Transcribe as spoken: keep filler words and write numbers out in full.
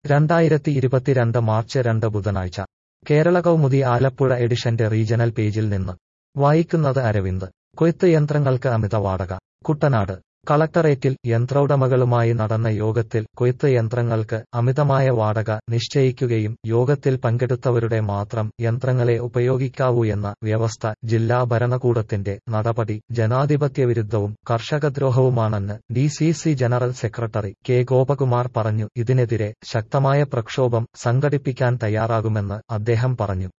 രണ്ടായിരത്തി ഇരുപത്തിരണ്ട് മാർച്ച് രണ്ട് ബുധനാഴ്ച കേരള കൗമുദി ആലപ്പുഴ എഡിഷന്റെ റീജണൽ പേജിൽ നിന്ന് വായിക്കുന്നത് അരവിന്ദ്. കൊയ്ത്ത് യന്ത്രങ്ങൾക്ക് അമിത വാടക. കുട്ടനാട് കളക്ടറേറ്റിൽ യന്ത്രോടമകളുമായി നടന്ന യോഗത്തിൽ കൊയ്ത്ത് യന്ത്രങ്ങൾക്ക് അമിതമായ വാടക നിശ്ചയിക്കുകയും യോഗത്തിൽ പങ്കെടുത്തവരുടെ മാത്രം യന്ത്രങ്ങളെ ഉപയോഗിക്കാവൂ എന്ന വ്യവസ്ഥ ജില്ലാ ഭരണകൂടത്തിന്റെ നടപടി ജനാധിപത്യവിരുദ്ധവും കർഷകദ്രോഹവുമാണെന്ന് D C C general secretary K Gopakumar പറഞ്ഞു. ഇതിനെതിരെ ശക്തമായ പ്രക്ഷോഭം സംഘടിപ്പിക്കാൻ തയ്യാറാകുമെന്ന് അദ്ദേഹം പറഞ്ഞു.